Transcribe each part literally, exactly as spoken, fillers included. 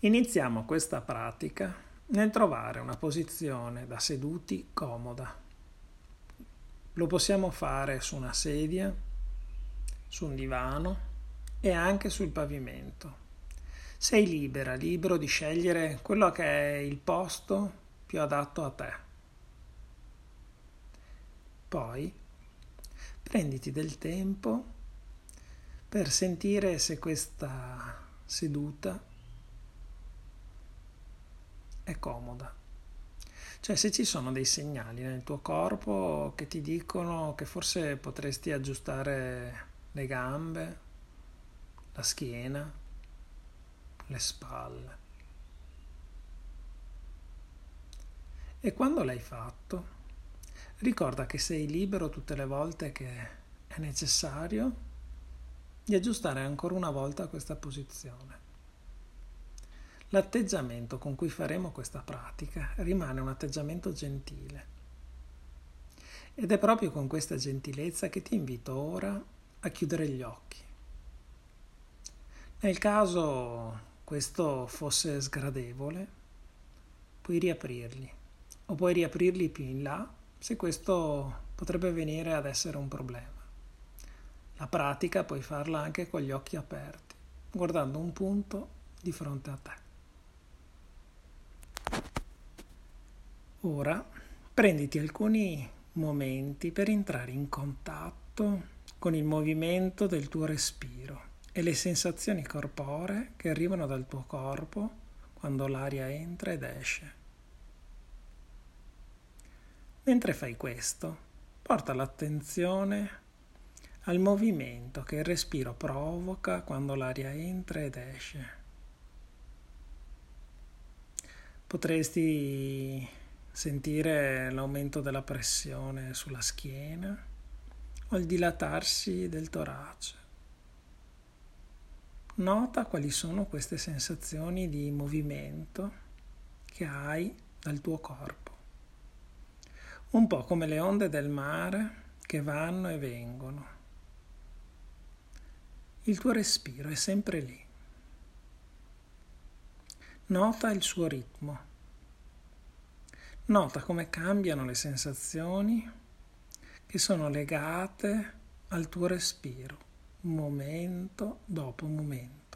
Iniziamo questa pratica nel trovare una posizione da seduti comoda. Lo possiamo fare su una sedia, su un divano e anche sul pavimento. Sei libera, libero di scegliere quello che è il posto più adatto a te. Poi prenditi del tempo per sentire se questa seduta è comoda. Cioè, se ci sono dei segnali nel tuo corpo che ti dicono che forse potresti aggiustare le gambe, la schiena, le spalle. E quando l'hai fatto, ricorda che sei libero tutte le volte che è necessario di aggiustare ancora una volta questa posizione. L'atteggiamento con cui faremo questa pratica rimane un atteggiamento gentile. Ed è proprio con questa gentilezza che ti invito ora a chiudere gli occhi. Nel caso questo fosse sgradevole, puoi riaprirli, o puoi riaprirli più in là se questo potrebbe venire ad essere un problema. La pratica puoi farla anche con gli occhi aperti, guardando un punto di fronte a te. Ora prenditi alcuni momenti per entrare in contatto con il movimento del tuo respiro e le sensazioni corporee che arrivano dal tuo corpo quando l'aria entra ed esce. Mentre fai questo, porta l'attenzione al movimento che il respiro provoca quando l'aria entra ed esce. Potresti sentire l'aumento della pressione sulla schiena o il dilatarsi del torace. Nota quali sono queste sensazioni di movimento che hai dal tuo corpo. Un po' come le onde del mare che vanno e vengono. Il tuo respiro è sempre lì. Nota il suo ritmo. Nota come cambiano le sensazioni che sono legate al tuo respiro, momento dopo momento.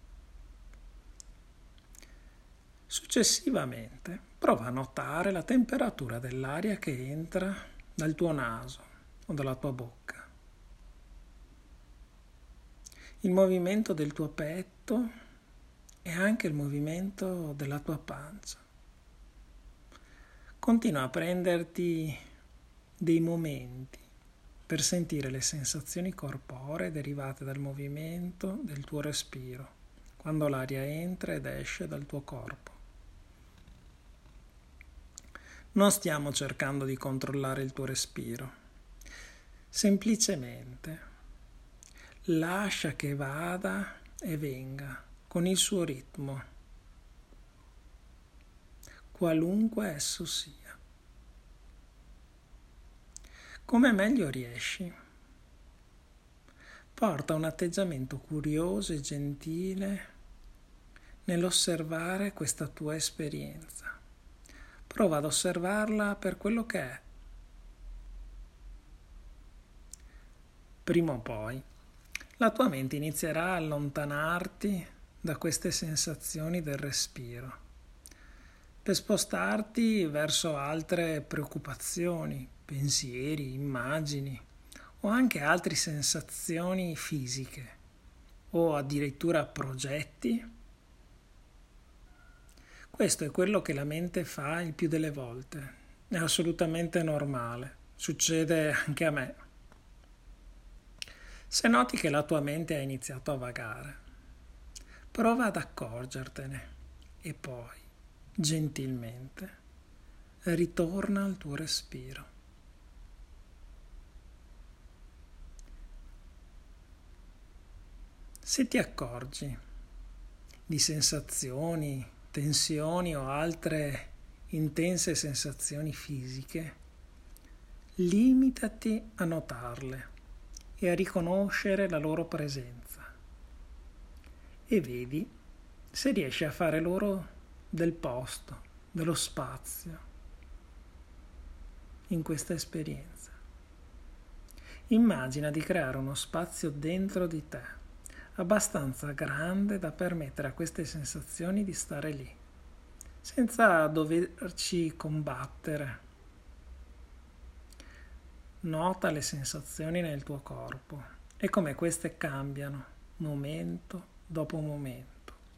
Successivamente, prova a notare la temperatura dell'aria che entra dal tuo naso o dalla tua bocca. Il movimento del tuo petto e anche il movimento della tua pancia. Continua a prenderti dei momenti per sentire le sensazioni corporee derivate dal movimento del tuo respiro, quando l'aria entra ed esce dal tuo corpo. Non stiamo cercando di controllare il tuo respiro, semplicemente lascia che vada e venga con il suo ritmo, qualunque esso sia. Come meglio riesci, porta un atteggiamento curioso e gentile nell'osservare questa tua esperienza. Prova ad osservarla per quello che è. Prima o poi, la tua mente inizierà a allontanarti da queste sensazioni del respiro, per spostarti verso altre preoccupazioni, pensieri, immagini o anche altre sensazioni fisiche o addirittura progetti. Questo è quello che la mente fa il più delle volte, è assolutamente normale, succede anche a me. Se noti che la tua mente ha iniziato a vagare, prova ad accorgertene e poi, gentilmente, ritorna al tuo respiro. Se ti accorgi di sensazioni, tensioni o altre intense sensazioni fisiche, limitati a notarle e a riconoscere la loro presenza e vedi se riesci a fare loro del posto, dello spazio in questa esperienza. Immagina di creare uno spazio dentro di te, abbastanza grande da permettere a queste sensazioni di stare lì, senza doverci combattere. Nota le sensazioni nel tuo corpo e come queste cambiano momento dopo momento.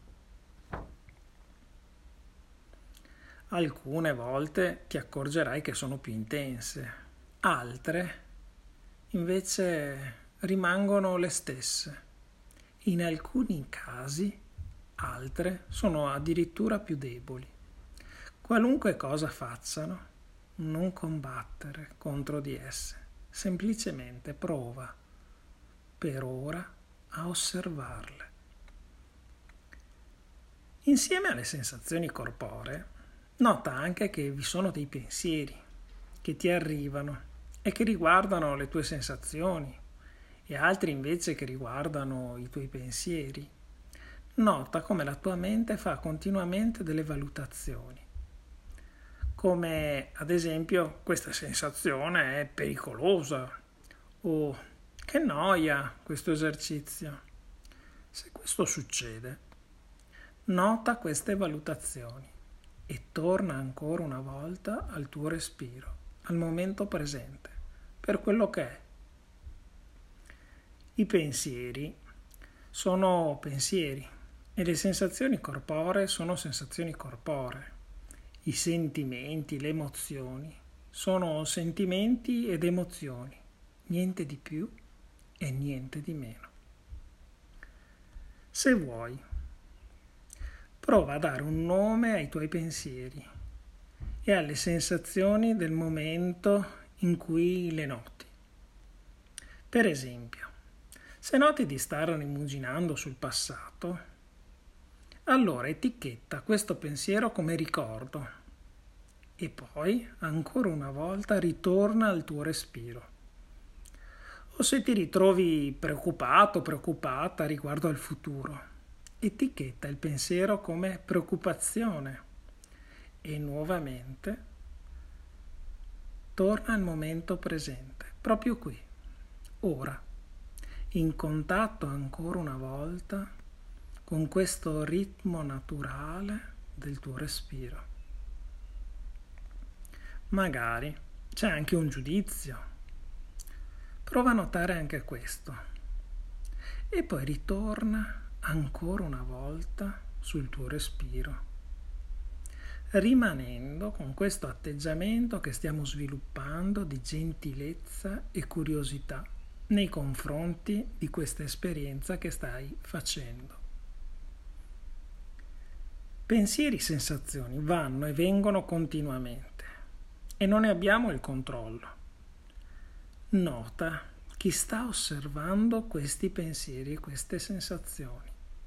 Alcune volte ti accorgerai che sono più intense, altre invece rimangono le stesse. In alcuni casi altre sono addirittura più deboli. Qualunque cosa facciano, non combattere contro di esse, semplicemente prova per ora a osservarle. Insieme alle sensazioni corporee, nota anche che vi sono dei pensieri che ti arrivano e che riguardano le tue sensazioni e altri invece che riguardano i tuoi pensieri. Nota come la tua mente fa continuamente delle valutazioni, come ad esempio questa sensazione è pericolosa o che noia questo esercizio. Se questo succede, nota queste valutazioni e torna ancora una volta al tuo respiro, al momento presente, per quello che è. I pensieri sono pensieri e le sensazioni corporee sono sensazioni corporee. I sentimenti, le emozioni sono sentimenti ed emozioni, niente di più e niente di meno. Se vuoi, prova a dare un nome ai tuoi pensieri e alle sensazioni del momento in cui le noti. Per esempio, se noti di stare rimuginando sul passato, allora etichetta questo pensiero come ricordo e poi, ancora una volta, ritorna al tuo respiro. O se ti ritrovi preoccupato, preoccupata riguardo al futuro, etichetta il pensiero come preoccupazione e nuovamente torna al momento presente, proprio qui, ora, in contatto ancora una volta con questo ritmo naturale del tuo respiro. Magari c'è anche un giudizio. Prova a notare anche questo e poi ritorna ancora una volta sul tuo respiro, rimanendo con questo atteggiamento che stiamo sviluppando di gentilezza e curiosità nei confronti di questa esperienza che stai facendo. Pensieri e sensazioni vanno e vengono continuamente e non ne abbiamo il controllo. Nota chi sta osservando questi pensieri e queste sensazioni.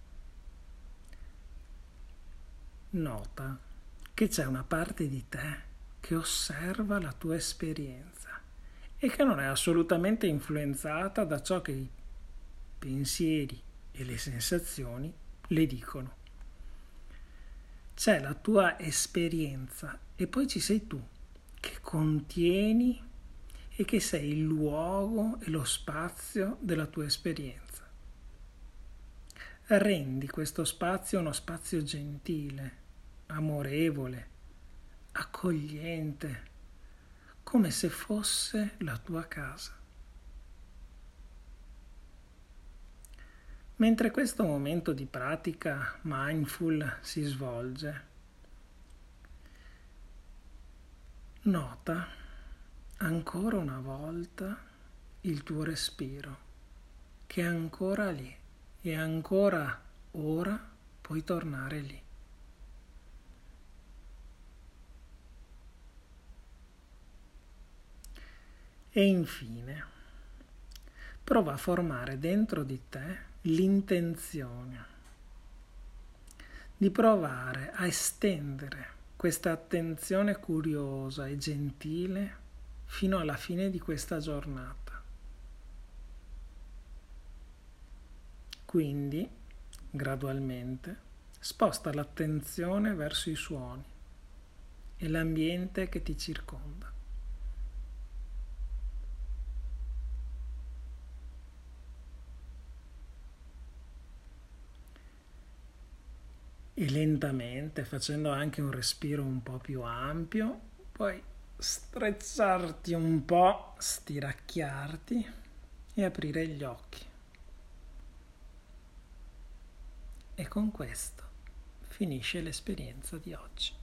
Nota che c'è una parte di te che osserva la tua esperienza e che non è assolutamente influenzata da ciò che i pensieri e le sensazioni le dicono. C'è la tua esperienza e poi ci sei tu che contieni e che sei il luogo e lo spazio della tua esperienza. Rendi questo spazio uno spazio gentile, amorevole, accogliente, come se fosse la tua casa. Mentre questo momento di pratica mindful si svolge, nota ancora una volta il tuo respiro, che è ancora lì e ancora ora puoi tornare lì. E infine, prova a formare dentro di te l'intenzione di provare a estendere questa attenzione curiosa e gentile fino alla fine di questa giornata. Quindi, gradualmente, Sposta l'attenzione verso i suoni e l'ambiente che ti circonda. E lentamente, facendo anche un respiro un po' più ampio, puoi strizzarti un po', stiracchiarti e aprire gli occhi. E con questo finisce l'esperienza di oggi.